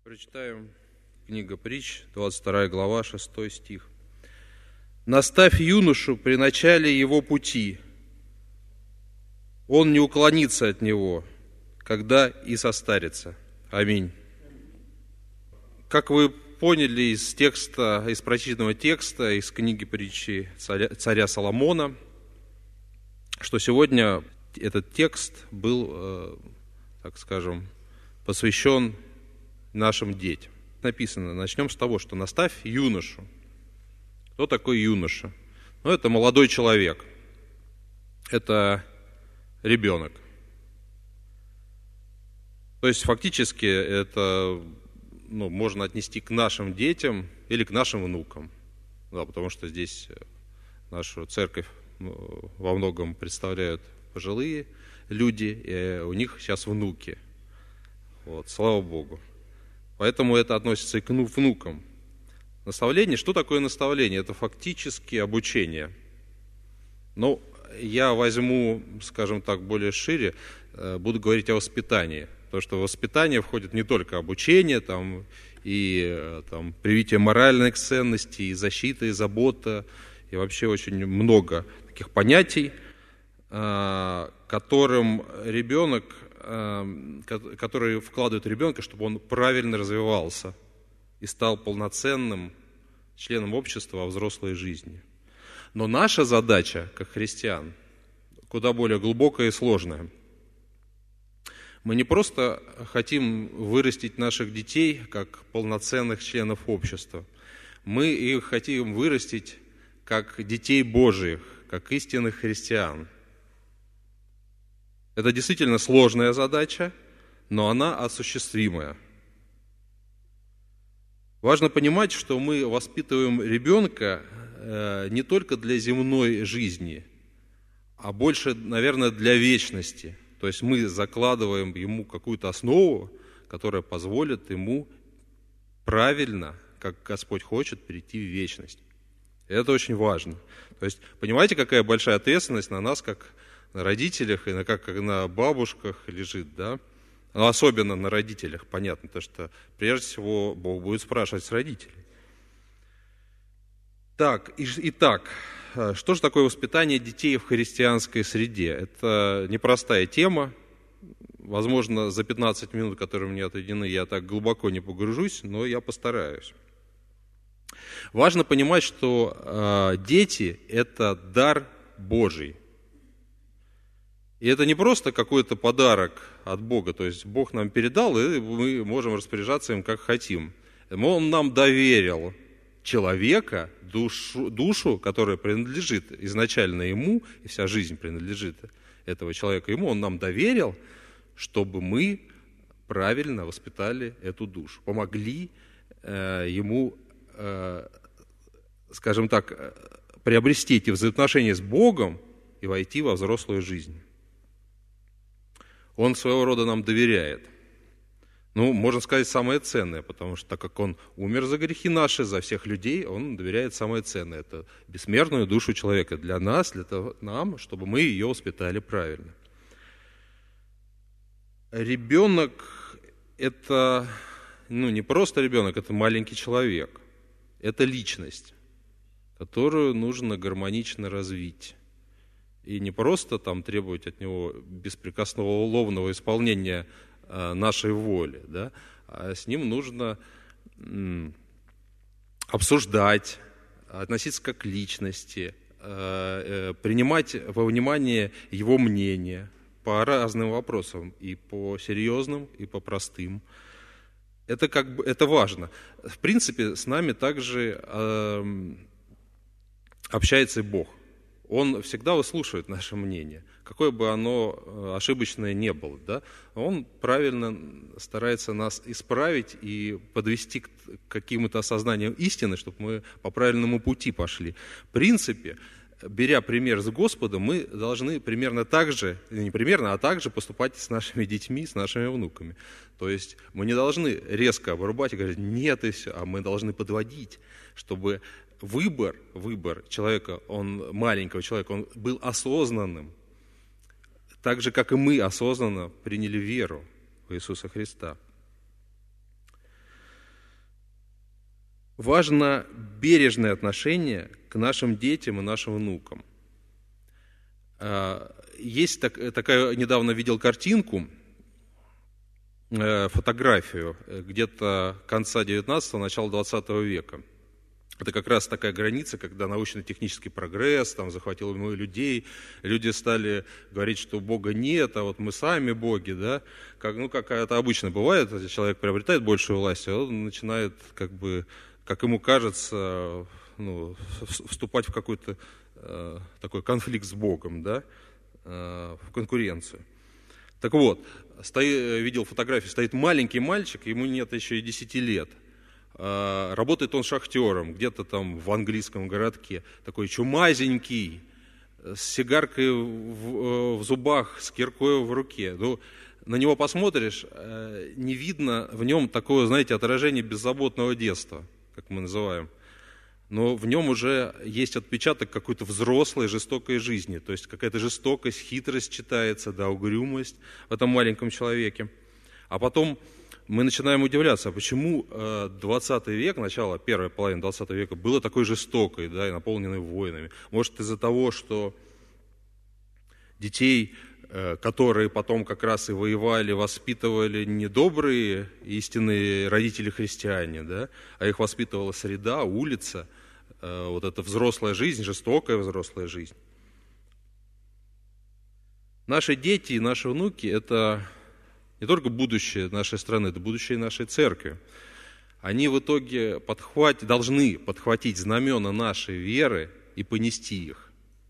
Прочитаем книга Притч, 22 глава, 6 стих. «Наставь юношу при начале его пути, он не уклонится от него, когда и состарится». Аминь. Как вы поняли из текста, из прочитанного текста, из книги Притчи царя Соломона, что сегодня этот текст был, так скажем, посвящен нашим детям. Написано, начнем с того, что наставь юношу. Кто такой юноша? Это молодой человек. Это ребенок. То есть фактически это можно отнести к нашим детям или к нашим внукам. Да, потому что здесь нашу церковь во многом представляют пожилые люди, и у них сейчас внуки. Слава Богу. Поэтому это относится и к внукам. Наставление. Что такое наставление? Это фактически обучение. Я возьму, скажем так, более шире, буду говорить о воспитании. Потому что в воспитание входит не только обучение, и привитие моральных ценностей, и защита, и забота, и вообще очень много таких понятий, которые вкладывают ребенка, чтобы он правильно развивался и стал полноценным членом общества во взрослой жизни. Но наша задача, как христиан, куда более глубокая и сложная. Мы не просто хотим вырастить наших детей как полноценных членов общества. Мы их хотим вырастить как детей Божиих, как истинных христиан. Это действительно сложная задача, но она осуществимая. Важно понимать, что мы воспитываем ребенка не только для земной жизни, а больше, наверное, для вечности. То есть мы закладываем ему какую-то основу, которая позволит ему правильно, как Господь хочет, перейти в вечность. И это очень важно. То есть понимаете, какая большая ответственность на нас, как на родителях, и как на бабушках лежит, да? Но особенно на родителях, понятно, потому что прежде всего Бог будет спрашивать с родителей. Итак, что же такое воспитание детей в христианской среде? Это непростая тема. Возможно, за 15 минут, которые мне отведены, я так глубоко не погружусь, но я постараюсь. Важно понимать, что дети – это дар Божий. И это не просто какой-то подарок от Бога, то есть Бог нам передал, и мы можем распоряжаться им как хотим. Он нам доверил человека, душу, которая принадлежит изначально ему, и вся жизнь принадлежит этого человека ему, он нам доверил, чтобы мы правильно воспитали эту душу, помогли ему, скажем так, приобрести эти взаимоотношения с Богом и войти во взрослую жизнь. Он своего рода нам доверяет. Можно сказать, самое ценное, потому что так как Он умер за грехи наши, за всех людей, Он доверяет самое ценное. Это бессмертную душу человека для нас, нам, чтобы мы ее воспитали правильно. Ребенок – это не просто ребенок, это маленький человек. Это личность, которую нужно гармонично развить. И не просто требовать от него беспрекословного исполнения нашей воли, да? А с ним нужно обсуждать, относиться как к личности, принимать во внимание его мнение по разным вопросам, и по серьезным, и по простым. Это важно. В принципе, с нами также общается и Бог. Он всегда выслушивает наше мнение, какое бы оно ошибочное не было. Да? Он правильно старается нас исправить и подвести к каким-то осознаниям истины, чтобы мы по правильному пути пошли. В принципе, беря пример с Господом, мы должны примерно так же, не примерно, а также поступать с нашими детьми, с нашими внуками. То есть мы не должны резко обрубать и говорить «нет» и все, а мы должны подводить, чтобы выбор человека, маленького человека, он был осознанным, так же, как и мы осознанно приняли веру в Иисуса Христа. важно бережное отношение к нашим детям и нашим внукам. Есть такая, недавно видел картинку, фотографию где-то конца 19-го, начала 20 века. Это как раз такая граница, когда научно-технический прогресс там захватил людей, люди стали говорить, что Бога нет, а вот мы сами боги, да, как это обычно бывает, если человек приобретает большую власть, он начинает, как ему кажется, вступать в какой-то такой конфликт с Богом, да, в конкуренцию. Так вот, видел фотографию, стоит маленький мальчик, ему нет еще и 10 лет. Работает он шахтером где-то там в английском городке, такой чумазенький, с сигаркой в зубах, с киркой в руке. На него посмотришь, не видно в нем такое, знаете, отражение беззаботного детства, как мы называем. Но в нем уже есть отпечаток какой-то взрослой, жестокой жизни. То есть какая-то жестокость, хитрость читается, да, угрюмость в этом маленьком человеке. А потом мы начинаем удивляться, почему 20 век, начало, первая половина 20 века было такой жестокой, да, и наполненной войнами. Может, из-за того, что детей, которые потом как раз и воевали, воспитывали не добрые истинные родители-христиане, да, а их воспитывала среда, улица, вот эта взрослая жизнь, жестокая взрослая жизнь. Наши дети и наши внуки – это не только будущее нашей страны, это будущее нашей церкви. Они в итоге должны подхватить знамена нашей веры и понести их.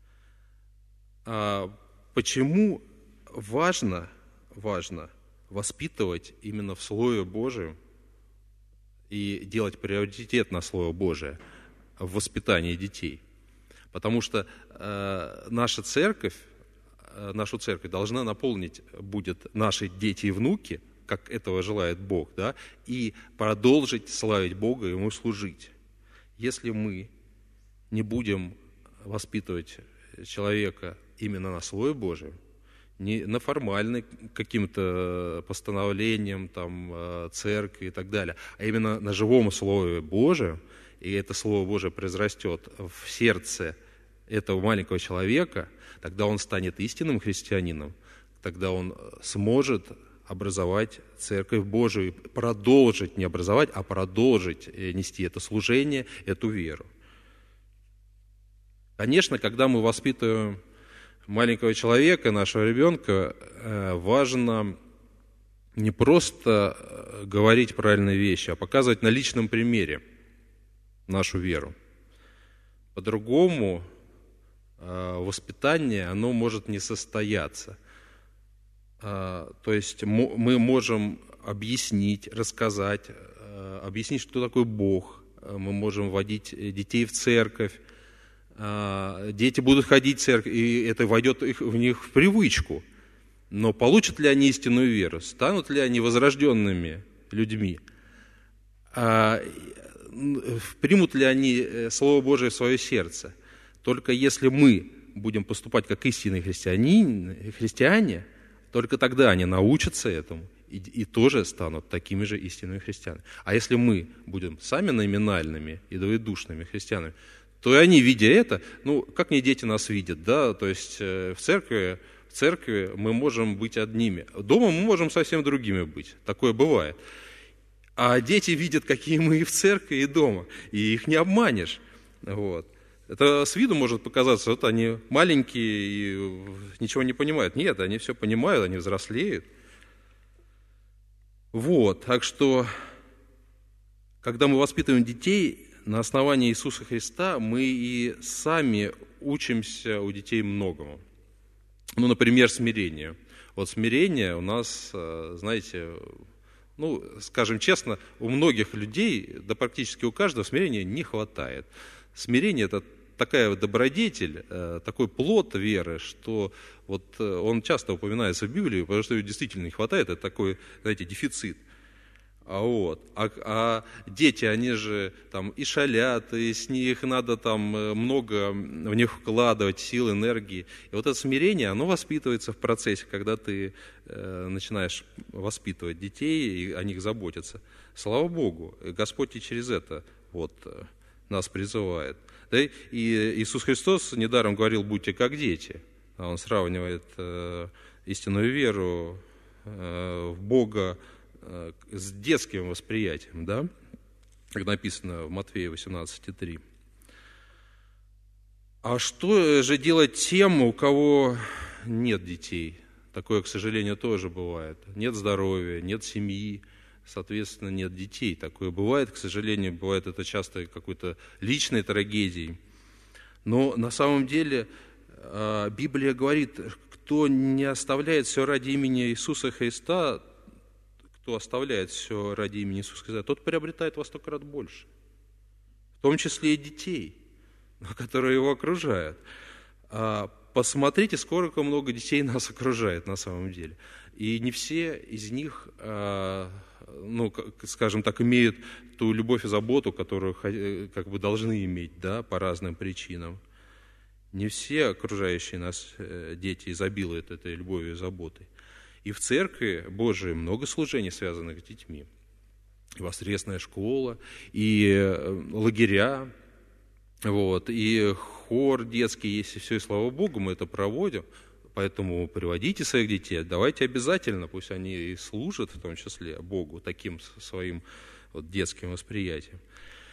Почему важно воспитывать именно в Слове Божьем и делать приоритет на Слово Божие в воспитании детей? Потому что нашу церковь должна наполнить будет наши дети и внуки, как этого желает Бог, да, и продолжить славить Бога и Ему служить. Если мы не будем воспитывать человека именно на Слове Божьем, не на формальным каким-то постановлением там, церкви и так далее, а именно на живом Слове Божьем, и это Слово Божие произрастет в сердце этого маленького человека, тогда он станет истинным христианином, тогда он сможет образовать Церковь Божию, продолжить, не образовать, а продолжить нести это служение, эту веру. Конечно, когда мы воспитываем маленького человека, нашего ребенка, важно не просто говорить правильные вещи, а показывать на личном примере нашу веру. По-другому воспитание, оно может не состояться. То есть мы можем объяснить, рассказать, объяснить, что такое Бог. Мы можем водить детей в церковь. Дети будут ходить в церковь, и это войдет в них в привычку. Но получат ли они истинную веру? Станут ли они возрожденными людьми? Примут ли они Слово Божие в свое сердце? Только если мы будем поступать как истинные христиане, только тогда они научатся этому и тоже станут такими же истинными христианами. А если мы будем сами номинальными и двоедушными христианами, то и они, видя это, как не дети нас видят, да, то есть в церкви мы можем быть одними, дома мы можем совсем другими быть, такое бывает. А дети видят, какие мы и в церкви, и дома, и их не обманешь, вот. Это с виду может показаться, вот они маленькие и ничего не понимают. Нет, они все понимают, они взрослеют. Вот, так что, когда мы воспитываем детей на основании Иисуса Христа, мы и сами учимся у детей многому. Например, смирению. Вот смирение у нас, знаете, скажем честно, у многих людей, да практически у каждого смирения не хватает. Смирение – это такая добродетель, такой плод веры, что вот он часто упоминается в Библии, потому что его действительно не хватает, это такой, знаете, дефицит. А дети, они же там и шалят, и с них надо там много в них вкладывать сил, энергии. И вот это смирение, оно воспитывается в процессе, когда ты начинаешь воспитывать детей, и о них заботиться. Слава Богу, Господь и через это нас призывает. Да? И Иисус Христос недаром говорил: будьте как дети. Он сравнивает истинную веру в Бога с детским восприятием, да? Как написано в Матфея 18:3. А что же делать тем, у кого нет детей? Такое, к сожалению, тоже бывает. Нет здоровья, нет семьи, соответственно, нет детей. Такое бывает, к сожалению, бывает это часто какой-то личной трагедией. Но на самом деле Библия говорит: кто не оставляет все ради имени Иисуса Христа, кто оставляет все ради имени Иисуса Христа, тот приобретает во 100 крат больше. В том числе и детей, которые его окружают. Посмотрите, сколько много детей нас окружает на самом деле. И не все из них, скажем так, имеют ту любовь и заботу, которую как бы должны иметь, да, по разным причинам. Не все окружающие нас дети изобилуют этой любовью и заботой. И в Церкви Божией много служений, связанных с детьми. И воскресная школа, и лагеря, и хор детский есть, и все, и слава Богу, мы это проводим. Поэтому приводите своих детей, давайте обязательно, пусть они и служат, в том числе Богу, таким своим детским восприятием.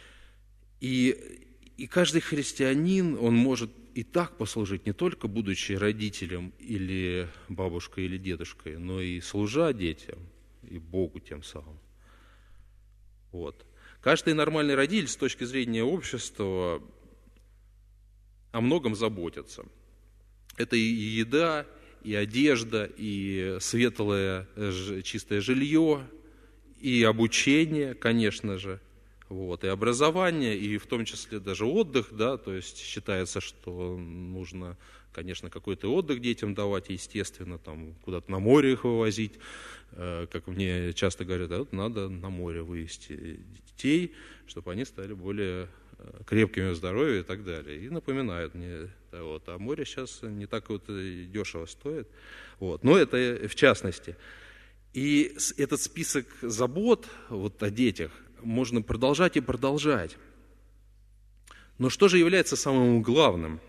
И каждый христианин, он может и так послужить, не только будучи родителем или бабушкой или дедушкой, но и служа детям и Богу тем самым. Каждый нормальный родитель с точки зрения общества о многом заботится. Это и еда, и одежда, и светлое, чистое жилье, и обучение, конечно же, и образование, и в том числе даже отдых, да, то есть считается, что нужно, конечно, какой-то отдых детям давать, естественно, там куда-то на море их вывозить, как мне часто говорят, надо на море вывести детей, чтобы они стали более крепкими в здоровье и так далее. И напоминают мне, а море сейчас не так дешево стоит. Но это в частности. И этот список забот о детях можно продолжать и продолжать. Но что же является самым главным?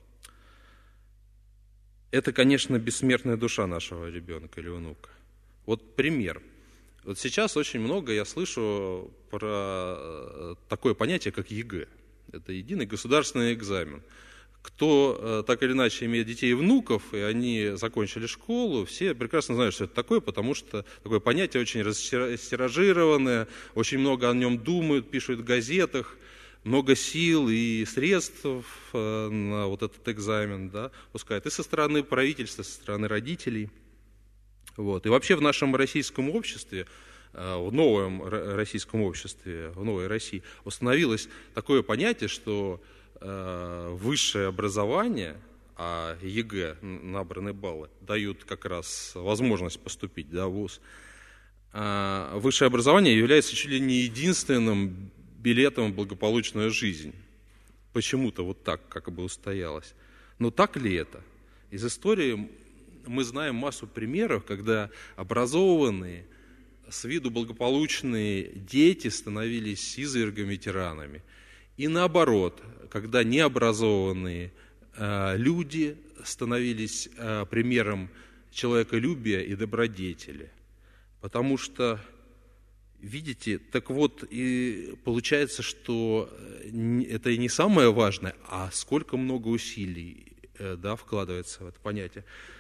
Это, конечно, бессмертная душа нашего ребенка или внука. Пример. Сейчас очень много я слышу про такое понятие, как ЕГЭ. Это единый государственный экзамен. Кто так или иначе имеет детей и внуков, и они закончили школу, все прекрасно знают, что это такое, потому что такое понятие очень растиражированное, очень много о нем думают, пишут в газетах, много сил и средств на этот экзамен, да, пускают и со стороны правительства, со стороны родителей. И вообще в нашем российском обществе, в новом российском обществе, в новой России установилось такое понятие, что высшее образование, а ЕГЭ, набранные баллы, дают как раз возможность поступить в вуз. Высшее образование является чуть ли не единственным билетом в благополучную жизнь. Почему-то так, как бы устоялось. Но так ли это? Из истории мы знаем массу примеров, когда образованные, с виду благополучные дети становились извергами, тиранами. И наоборот, когда необразованные люди становились примером человеколюбия и добродетели. Потому что, видите, и получается, что это и не самое важное, а сколько много усилий вкладывается в это понятие.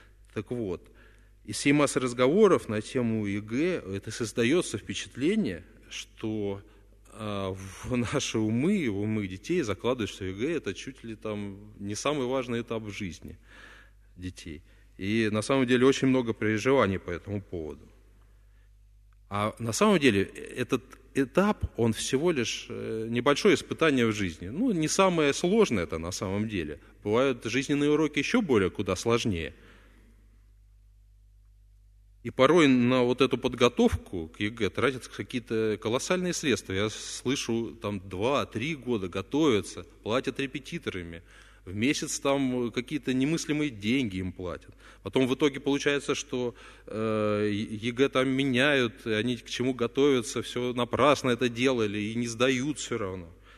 Из всей массы разговоров на тему ЕГЭ это создается впечатление, что в наши умы, в умы детей закладывают, что ЕГЭ это чуть ли не самый важный этап в жизни детей. И на самом деле очень много переживаний по этому поводу. А на самом деле этот этап, он всего лишь небольшое испытание в жизни. Не самое сложное это на самом деле. Бывают жизненные уроки еще более куда сложнее. И порой на эту подготовку к ЕГЭ тратятся какие-то колоссальные средства. Я слышу, 2-3 года готовятся, платят репетиторами. В месяц какие-то немыслимые деньги им платят. Потом в итоге получается, что ЕГЭ меняют, и они к чему готовятся, все напрасно это делали и не сдают все равно.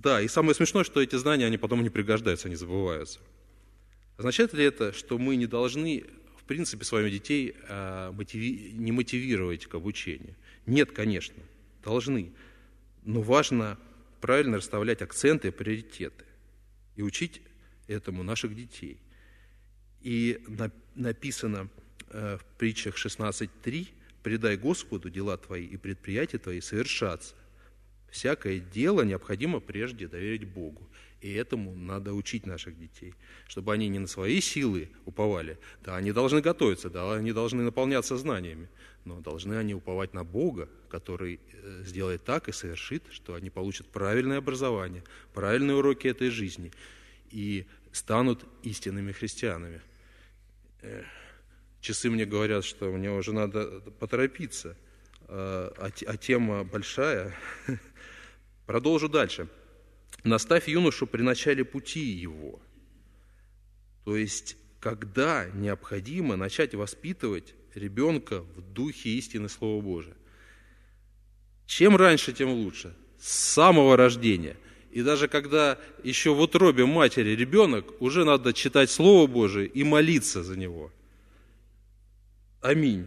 Да, и самое смешное, что эти знания, они потом не пригождаются, они забываются. Означает ли это, что мы не должны, в принципе, своими детей не мотивировать к обучению? Нет, конечно, должны. Но важно правильно расставлять акценты и приоритеты и учить этому наших детей. И написано в притчах 16:3: «Предай Господу дела твои, и предприятия твои совершатся. Всякое дело необходимо прежде доверить Богу». И этому надо учить наших детей, чтобы они не на свои силы уповали. Да, они должны готовиться, да, они должны наполняться знаниями, но должны они уповать на Бога, который сделает так и совершит, что они получат правильное образование, правильные уроки этой жизни и станут истинными христианами. Часы мне говорят, что мне уже надо поторопиться, а тема большая. Продолжу дальше. «Наставь юношу при начале пути его». То есть, когда необходимо начать воспитывать ребенка в духе истины Слова Божия. Чем раньше, тем лучше. С самого рождения. И даже когда еще в утробе матери ребенок, уже надо читать Слово Божие и молиться за него. Аминь.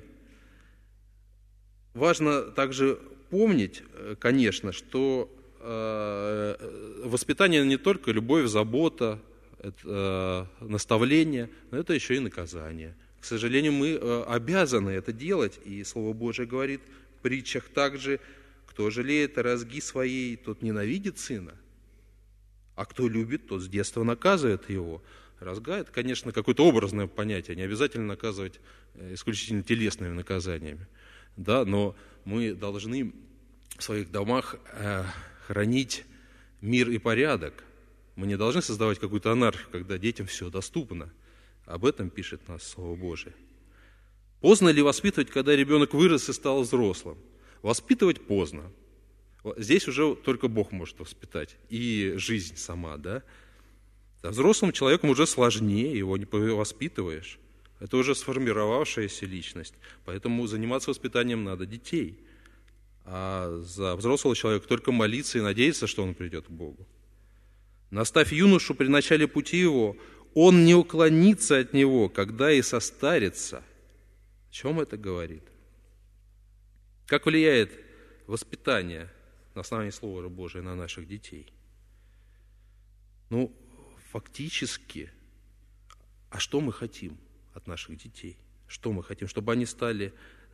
Важно также помнить, конечно, что воспитание не только любовь, забота, наставление, но это еще и наказание. К сожалению, мы обязаны это делать, и Слово Божие говорит в притчах также: кто жалеет о разги своей, тот ненавидит сына, а кто любит, тот с детства наказывает его. Разга – это, конечно, какое-то образное понятие, не обязательно наказывать исключительно телесными наказаниями, да, но мы должны в своих домах хранить мир и порядок. Мы не должны создавать какую-то анархию, когда детям все доступно. Об этом пишет нас Слово Божие. Поздно ли воспитывать, когда ребенок вырос и стал взрослым? Воспитывать поздно. Здесь уже только Бог может воспитать, и жизнь сама, да? А взрослым человеком уже сложнее, его не воспитываешь. Это уже сформировавшаяся личность. Поэтому заниматься воспитанием надо детей. А за взрослого человека только молиться и надеяться, что он придет к Богу. «Наставь юношу при начале пути его, он не уклонится от него, когда и состарится». О чем это говорит? Как влияет воспитание на основании Слова Божия на наших детей? Фактически, а что мы хотим от наших детей? Что мы хотим? Чтобы они стали,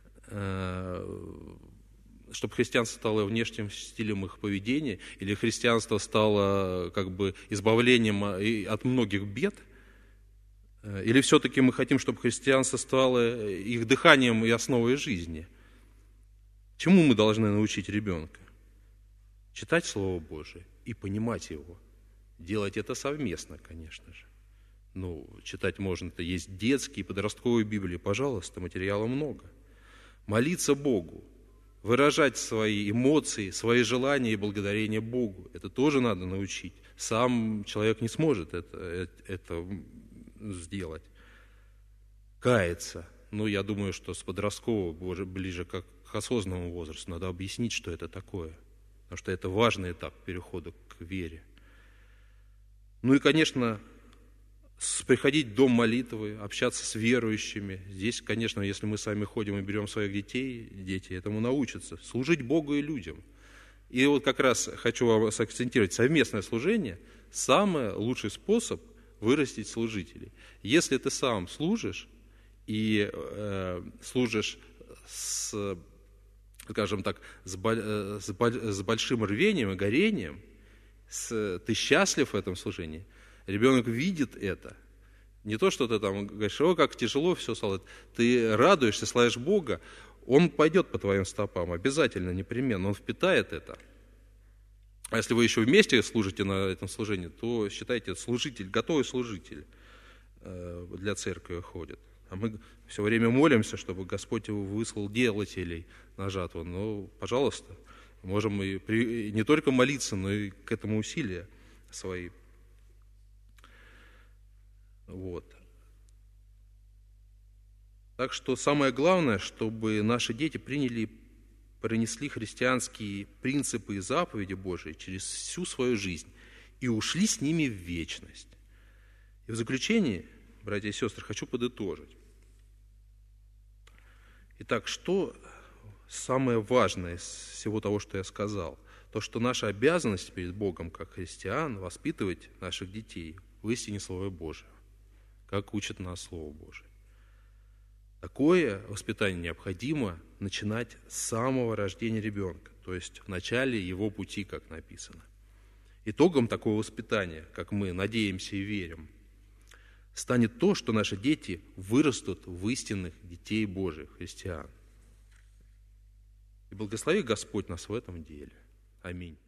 чтобы христианство стало внешним стилем их поведения, или христианство стало как бы избавлением от многих бед? Или все-таки мы хотим, чтобы христианство стало их дыханием и основой жизни? Чему мы должны научить ребенка? Читать Слово Божие и понимать его. Делать это совместно, конечно же. Читать можно, это есть детские, подростковые Библии, пожалуйста, материала много. Молиться Богу, выражать свои эмоции, свои желания и благодарение Богу. Это тоже надо научить. Сам человек не сможет это сделать. Каяться. Я думаю, что с подросткового, ближе к осознанному возрасту, надо объяснить, что это такое. Потому что это важный этап перехода к вере. И, конечно, приходить в дом молитвы, общаться с верующими. Здесь, конечно, если мы сами ходим и берем своих детей, дети этому научатся. Служить Богу и людям. И как раз хочу вас акцентировать, совместное служение – самый лучший способ вырастить служителей. Если ты сам служишь, и служишь скажем так, с большим рвением и горением, ты счастлив в этом служении, ребенок видит это. Не то, что ты там говоришь: о, как тяжело все стало. Ты радуешься, славишь Бога, он пойдет по твоим стопам, обязательно, непременно, он впитает это. А если вы еще вместе служите на этом служении, то считайте, служитель, готовый служитель для церкви ходит. А мы все время молимся, чтобы Господь его выслал делателей на жатву. Пожалуйста, можем и не только молиться, но и к этому усилия свои. Так что самое главное, чтобы наши дети приняли пронесли христианские принципы и заповеди Божии через всю свою жизнь и ушли с ними в вечность. И в заключение, братья и сестры, хочу подытожить. Итак, что самое важное из всего того, что я сказал? То, что наша обязанность перед Богом, как христиан, воспитывать наших детей в истине Слова Божия, как учит нас Слово Божие. Такое воспитание необходимо начинать с самого рождения ребенка, то есть в начале его пути, как написано. Итогом такого воспитания, как мы надеемся и верим, станет то, что наши дети вырастут в истинных детей Божьих, христиан. И благослови Господь нас в этом деле. Аминь.